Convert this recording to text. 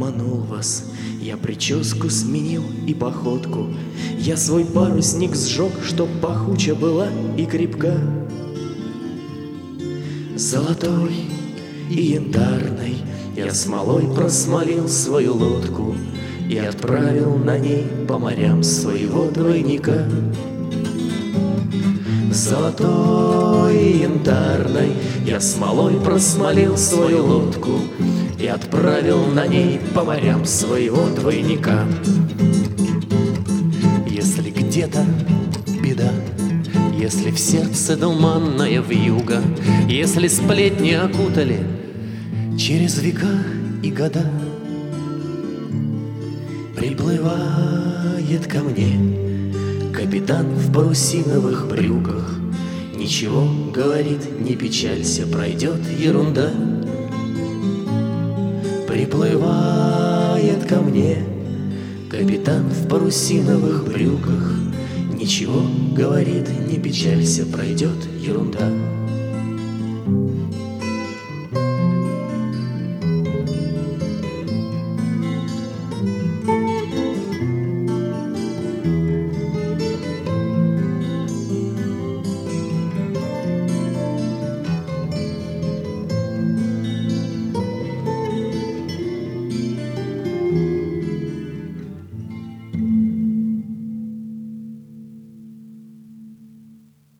обманул вас. Я прическу сменил и походку, я свой парусник сжег, чтоб пахуча была и крепка. Золотой и янтарной я смолой просмолил свою лодку и отправил на ней по морям своего двойника. Золотой и янтарной я смолой просмолил свою лодку и отправил на ней по морям своего двойника. Если где-то беда, если в сердце туманная вьюга, если сплетни окутали через века и года, приплывает ко мне капитан в парусиновых брюках. Ничего, говорит, не печалься, пройдет ерунда. Приплывает ко мне капитан в парусиновых брюках. Ничего, говорит, не печалься, пройдет ерунда.